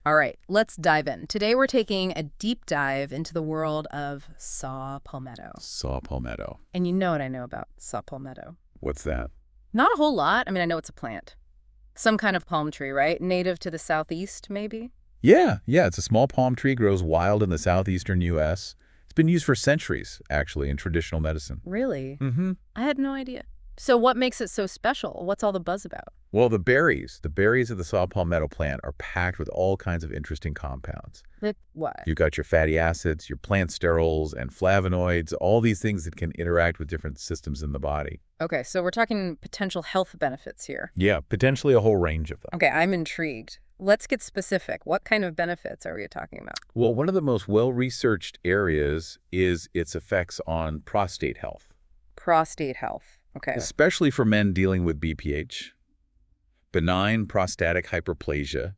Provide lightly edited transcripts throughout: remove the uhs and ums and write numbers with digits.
All right, let's dive in. Today we're taking a deep dive into the world of saw palmetto. Saw palmetto. And you know what I know about saw palmetto. What's that? Not a whole lot. I mean, I know it's a plant. Some kind of palm tree, right? Native to the southeast, maybe? Yeah, it's a small palm tree, grows wild in the southeastern U.S. It's been used for centuries, actually, in traditional medicine. Really? Mm-hmm. I had no idea. So what makes it so special? What's all the buzz about? Well, the berries of the saw palmetto plant are packed with all kinds of interesting compounds. Like what? You've got your fatty acids, your plant sterols, and flavonoids, all these things that can interact with different systems in the body. Okay, so we're talking potential health benefits here. Yeah, potentially a whole range of them. Okay, I'm intrigued. Let's get specific. What kind of benefits are we talking about? Well, one of the most well-researched areas is its effects on prostate health. Prostate health. Okay. Especially for men dealing with BPH, benign prostatic hyperplasia.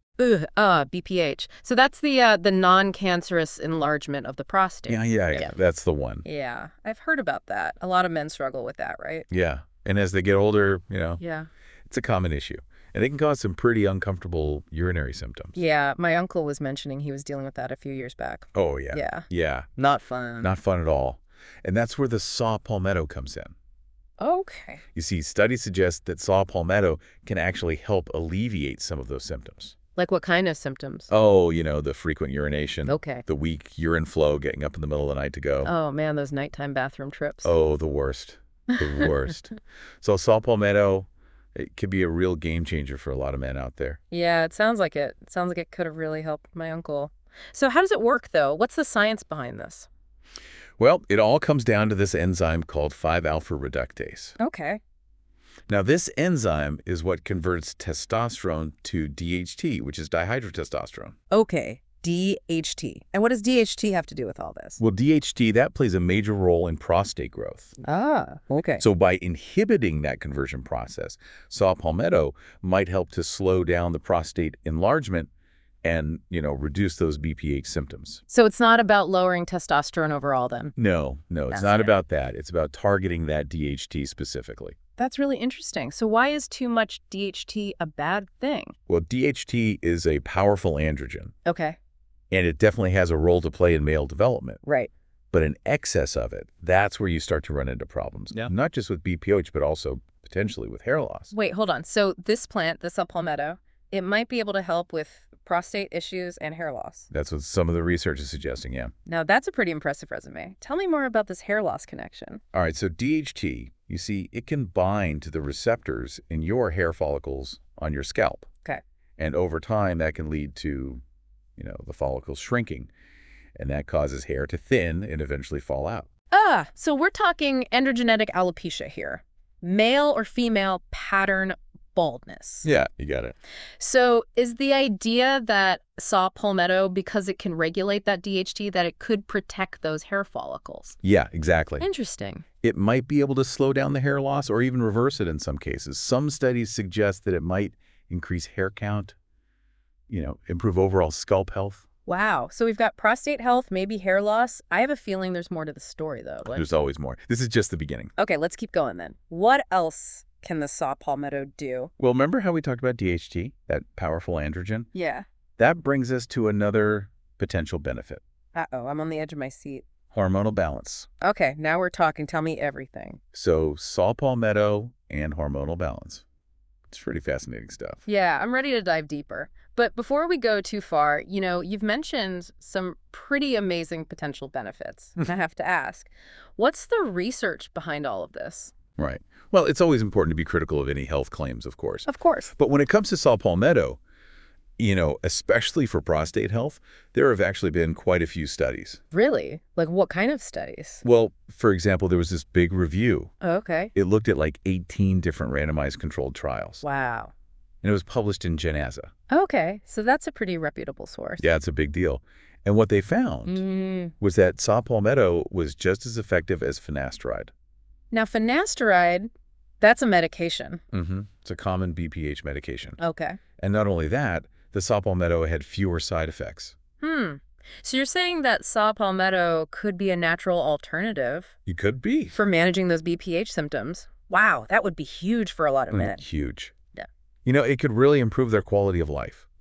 BPH. So that's the non-cancerous enlargement of the prostate. Yeah. That's the one. Yeah, I've heard about that. A lot of men struggle with that, right? Yeah. And as they get older, Yeah. it's a common issue. And it can cause some pretty uncomfortable urinary symptoms. Yeah, my uncle was mentioning he was dealing with that a few years back. Oh, yeah. Yeah. Yeah. Not fun. Not fun at all. And that's where the saw palmetto comes in. Okay. You see, studies suggest that saw palmetto can actually help alleviate some of those symptoms. Like what kind of symptoms? Oh, the frequent urination. Okay. The weak urine flow, getting up in the middle of the night to go. Oh, man, those nighttime bathroom trips. Oh, the worst. The worst. So saw palmetto, it could be a real game changer for a lot of men out there. Yeah, it sounds like it. It sounds like it could have really helped my uncle. So how does it work, though? What's the science behind this? Well, it all comes down to this enzyme called 5-alpha reductase. Okay. Now, this enzyme is what converts testosterone to DHT, which is dihydrotestosterone. Okay. DHT. And what does DHT have to do with all this? Well, DHT, that plays a major role in prostate growth. Ah, okay. So by inhibiting that conversion process, saw palmetto might help to slow down the prostate enlargement and, reduce those BPH symptoms. So it's not about lowering testosterone overall then? No, it's not about that. It's about targeting that DHT specifically. That's really interesting. So why is too much DHT a bad thing? Well, DHT is a powerful androgen, Okay. and it definitely has a role to play in male development. Right. But an excess of it, that's where you start to run into problems. Yeah. Not just with BPH, but also potentially with hair loss. Wait, hold on. So this plant, the saw palmetto, it might be able to help with prostate issues and hair loss. That's what some of the research is suggesting, yeah. Now, that's a pretty impressive resume. Tell me more about this hair loss connection. All right, so DHT, you see, it can bind to the receptors in your hair follicles on your scalp. Okay. And over time, that can lead to, the follicles shrinking. And that causes hair to thin and eventually fall out. So we're talking androgenetic alopecia here. Male or female pattern baldness. Yeah, you got it. So is the idea that saw palmetto, because it can regulate that DHT, that it could protect those hair follicles? Yeah, exactly. Interesting. It might be able to slow down the hair loss or even reverse it in some cases. Some studies suggest that it might increase hair count, improve overall scalp health. Wow. So we've got prostate health, maybe hair loss. I have a feeling there's more to the story, though. There's always more. This is just the beginning. Okay, let's keep going then. What else can the saw palmetto do? Well, remember how we talked about DHT, that powerful androgen? Yeah. That brings us to another potential benefit. Uh-oh, I'm on the edge of my seat. Hormonal balance. Okay, now we're talking. Tell me everything. So saw palmetto and hormonal balance. It's pretty fascinating stuff. Yeah, I'm ready to dive deeper. But before we go too far, you've mentioned some pretty amazing potential benefits. And I have to ask, what's the research behind all of this? Right. Well, it's always important to be critical of any health claims, of course. Of course. But when it comes to saw palmetto, especially for prostate health, there have actually been quite a few studies. Really? Like what kind of studies? Well, for example, there was this big review. Oh, okay. It looked at like 18 different randomized controlled trials. Wow. And it was published in JNASA. Okay, so that's a pretty reputable source. Yeah, it's a big deal. And what they found was that saw palmetto was just as effective as finasteride. Now, finasteride, that's a medication. It's a common BPH medication. Okay. And not only that, the saw palmetto had fewer side effects. So you're saying that saw palmetto could be a natural alternative It could be. for managing those BPH symptoms. Wow, that would be huge for a lot of men. Huge. Yeah. It could really improve their quality of life.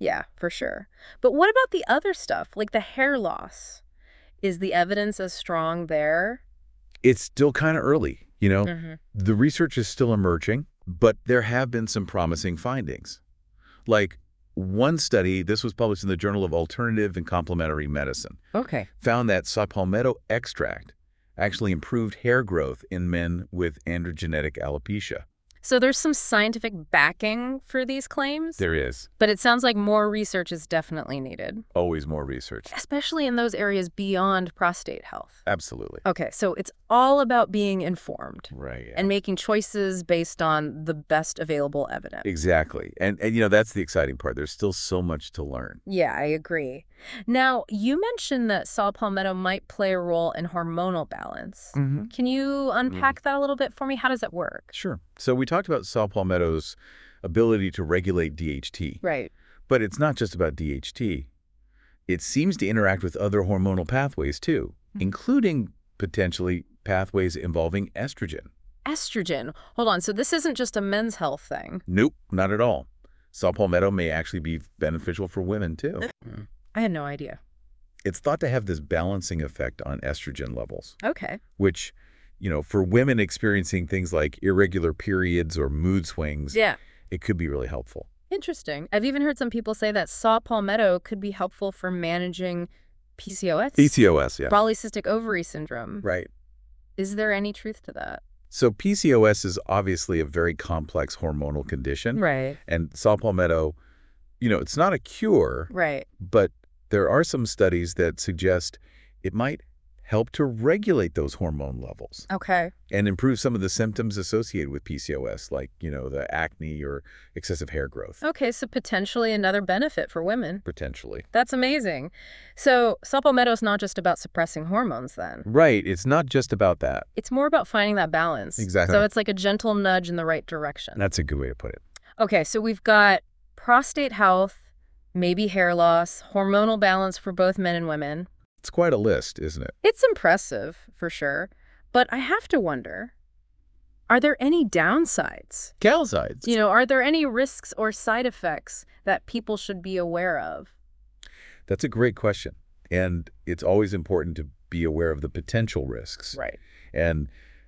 Yeah, for sure. But what about the other stuff, like the hair loss? Is the evidence as strong there? It's still kind of early, you know? Hmm. The research is still emerging, but there have been some promising findings. Like one study, this was published in the Journal of Alternative and Complementary Medicine, Okay. found that saw palmetto extract actually improved hair growth in men with androgenetic alopecia. So there's some scientific backing for these claims, There is but it sounds like more research is definitely needed, always more research. especially in those areas beyond prostate health. Absolutely. Okay, so it's all about being informed Right. Yeah. and making choices based on the best available evidence. Exactly. And, that's the exciting part. There's still so much to learn. Yeah, I agree. Now, you mentioned that saw palmetto might play a role in hormonal balance. Mm-hmm. Can you unpack that a little bit for me? How does that work? Sure. So we talked about saw palmetto's ability to regulate DHT. Right. But it's not just about DHT. It seems to interact with other hormonal pathways, too, including potentially pathways involving estrogen. Estrogen. Hold on. So this isn't just a men's health thing. Nope, not at all. Saw palmetto may actually be beneficial for women, too. I had no idea. It's thought to have this balancing effect on estrogen levels, Okay. which, for women experiencing things like irregular periods or mood swings, Yeah. it could be really helpful. Interesting. I've even heard some people say that saw palmetto could be helpful for managing PCOS. PCOS, yeah. Polycystic ovary syndrome. Right. Is there any truth to that? So PCOS is obviously a very complex hormonal condition. Right. And saw palmetto, it's not a cure, Right. but there are some studies that suggest it might help to regulate those hormone levels Okay. and improve some of the symptoms associated with PCOS, like, the acne or excessive hair growth, Okay, so potentially another benefit for women. potentially. That's amazing. So saw palmetto is not just about suppressing hormones then. Right. It's not just about that. It's more about finding that balance. Exactly. So it's like a gentle nudge in the right direction. That's a good way to put it. Okay, so we've got prostate health, maybe hair loss, hormonal balance for both men and women. It's quite a list, isn't it? It's impressive, for sure. But I have to wonder, are there any downsides? Calcides. Are there any risks or side effects that people should be aware of? That's a great question. And it's always important to be aware of the potential risks. Right. And,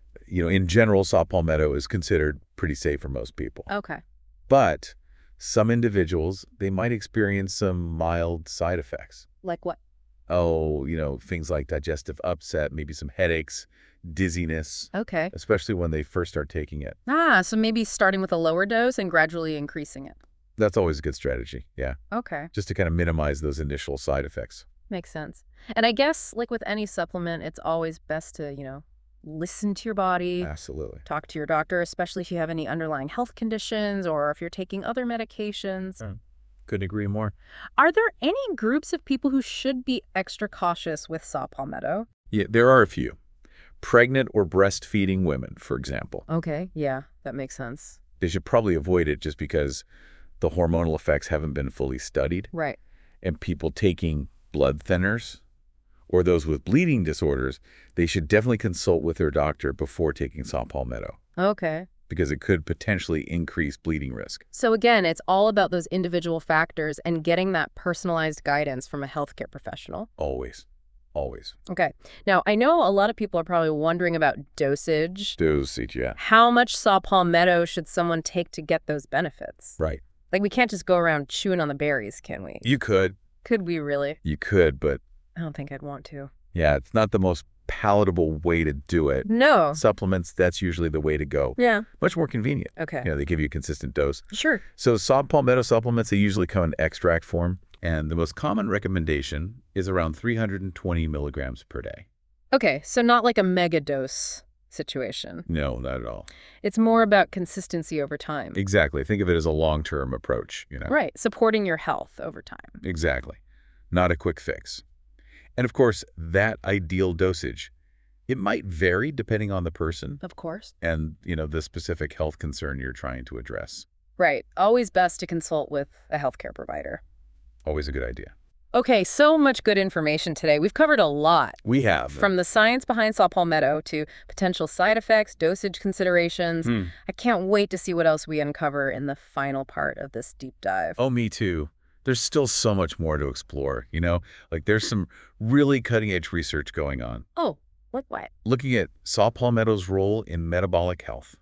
in general, saw palmetto is considered pretty safe for most people. Okay. But some individuals, they might experience some mild side effects. Like what? Oh, things like digestive upset, maybe some headaches, dizziness, Okay. especially when they first start taking it. So maybe starting with a lower dose and gradually increasing it. That's always a good strategy, yeah, Okay. just to kind of minimize those initial side effects. Makes sense. And I guess, like with any supplement, it's always best to, listen to your body, Absolutely. talk to your doctor, especially if you have any underlying health conditions or if you're taking other medications. Couldn't agree more. Are there any groups of people who should be extra cautious with saw palmetto? Yeah, there are a few. Pregnant or breastfeeding women, for example. Okay, yeah, that makes sense. They should probably avoid it just because the hormonal effects haven't been fully studied. Right. And people taking blood thinners or those with bleeding disorders, they should definitely consult with their doctor before taking saw palmetto Okay. because it could potentially increase bleeding risk. So again, it's all about those individual factors and getting that personalized guidance from a healthcare professional. Always. Always. Okay. Now, I know a lot of people are probably wondering about dosage. Dosage, yeah. How much saw palmetto should someone take to get those benefits? Right. Like, we can't just go around chewing on the berries, can we? You could. Could we really? You could, but I don't think I'd want to. yeah, it's not the most palatable way to do it. No. Supplements, that's usually the way to go. Yeah. Much more convenient. Okay. They give you a consistent dose. Sure. So saw palmetto supplements, they usually come in extract form. And the most common recommendation is around 320 milligrams per day. Okay, so not like a mega dose situation. No, not at all. It's more about consistency over time. Exactly. Think of it as a long-term approach, Right, supporting your health over time. Exactly. Not a quick fix. And of course, that ideal dosage, it might vary depending on the person Of course. and, the specific health concern you're trying to address. Right, always best to consult with a healthcare provider. Always a good idea. Okay, so much good information today. We've covered a lot. We have. From the science behind saw palmetto to potential side effects, dosage considerations. I can't wait to see what else we uncover in the final part of this deep dive. Oh, me too. There's still so much more to explore, Like there's some really cutting-edge research going on, Oh, what? looking at saw palmetto's role in metabolic health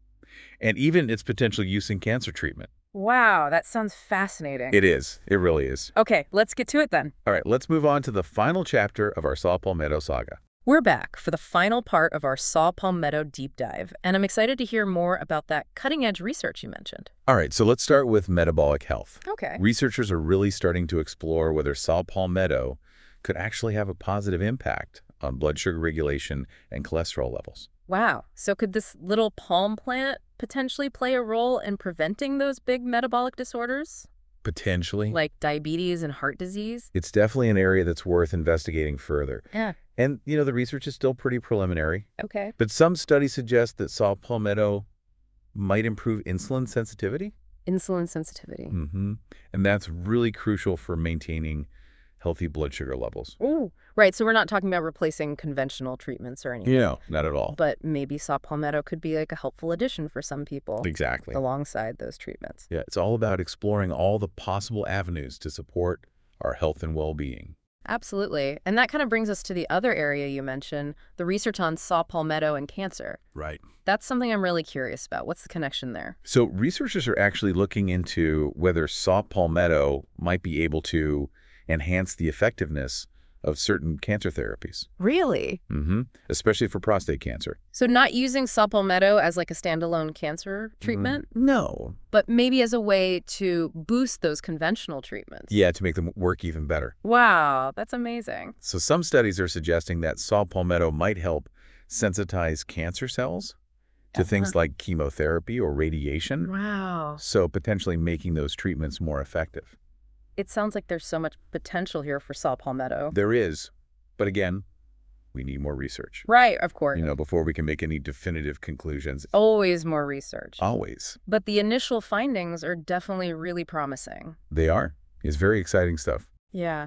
and even its potential use in cancer treatment. Wow, that sounds fascinating. It is. It really is. Okay, let's get to it then. All right, let's move on to the final chapter of our saw palmetto saga. We're back for the final part of our saw palmetto deep dive, and I'm excited to hear more about that cutting-edge research you mentioned. All right, so let's start with metabolic health. Okay. Researchers are really starting to explore whether saw palmetto could actually have a positive impact on blood sugar regulation and cholesterol levels. Wow. So could this little palm plant potentially play a role in preventing those big metabolic disorders, Potentially. like diabetes and heart disease? It's definitely an area that's worth investigating further. Yeah. And, the research is still pretty preliminary, Okay. but some studies suggest that saw palmetto might improve insulin sensitivity. Insulin sensitivity. Mm-hmm. And that's really crucial for maintaining healthy blood sugar levels. Ooh. Right, so we're not talking about replacing conventional treatments or anything. No, not at all. But maybe saw palmetto could be like a helpful addition for some people Exactly. alongside those treatments. Yeah, it's all about exploring all the possible avenues to support our health and well-being. Absolutely. And that kind of brings us to the other area you mentioned, the research on saw palmetto and cancer. Right. That's something I'm really curious about. What's the connection there? So researchers are actually looking into whether saw palmetto might be able to enhance the effectiveness of certain cancer therapies. Really? Especially for prostate cancer. So not using saw palmetto as like a standalone cancer treatment, No. but maybe as a way to boost those conventional treatments. Yeah, to make them work even better. Wow, that's amazing. So some studies are suggesting that saw palmetto might help sensitize cancer cells to things like chemotherapy or radiation, Wow. so potentially making those treatments more effective. It sounds like there's so much potential here for saw palmetto. There is, but again, we need more research, Right, of course. before we can make any definitive conclusions. Always more research. Always. But the initial findings are definitely really promising. They are. It's very exciting stuff. Yeah.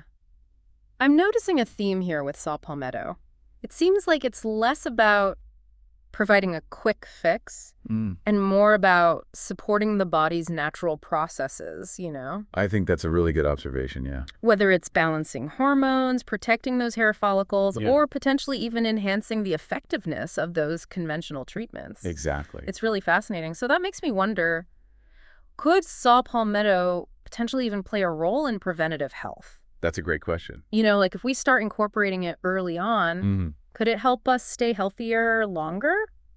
I'm noticing a theme here with saw palmetto. It seems like it's less about providing a quick fix and more about supporting the body's natural processes, I think that's a really good observation, yeah. Whether it's balancing hormones, protecting those hair follicles, or potentially even enhancing the effectiveness of those conventional treatments. Exactly. It's really fascinating. So that makes me wonder, could saw palmetto potentially even play a role in preventative health? That's a great question. Like if we start incorporating it early on, could it help us stay healthier longer?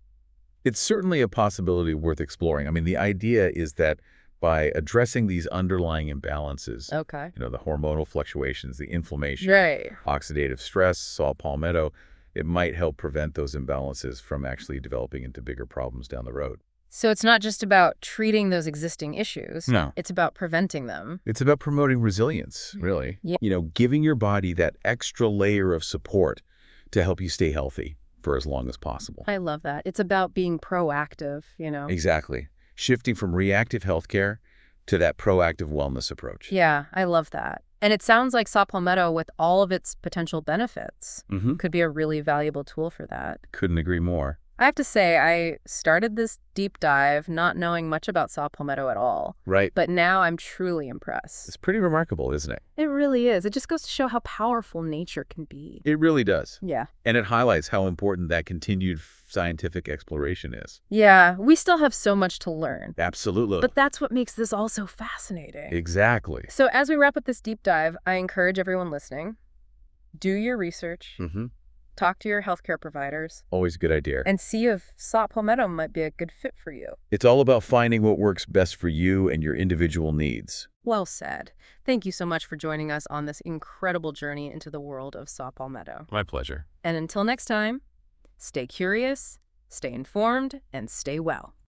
It's certainly a possibility worth exploring. I mean, the idea is that by addressing these underlying imbalances, Okay. the hormonal fluctuations, the inflammation, Right. oxidative stress, saw palmetto, it might help prevent those imbalances from actually developing into bigger problems down the road. So it's not just about treating those existing issues. No. It's about preventing them. It's about promoting resilience, really. Yeah. Giving your body that extra layer of support to help you stay healthy for as long as possible. I love that. It's about being proactive, Exactly. Shifting from reactive healthcare to that proactive wellness approach. Yeah, I love that. And it sounds like saw palmetto, with all of its potential benefits, could be a really valuable tool for that. Couldn't agree more. I have to say, I started this deep dive not knowing much about saw palmetto at all. Right. But now I'm truly impressed. It's pretty remarkable, isn't it? It really is. It just goes to show how powerful nature can be. It really does. Yeah. And it highlights how important that continued scientific exploration is. Yeah, we still have so much to learn. Absolutely. But that's what makes this all so fascinating. Exactly. So as we wrap up this deep dive, I encourage everyone listening, do your research, talk to your healthcare providers, Always a good idea. and see if saw palmetto might be a good fit for you. It's all about finding what works best for you and your individual needs. Well said. Thank you so much for joining us on this incredible journey into the world of saw palmetto. My pleasure. And until next time, stay curious, stay informed, and stay well.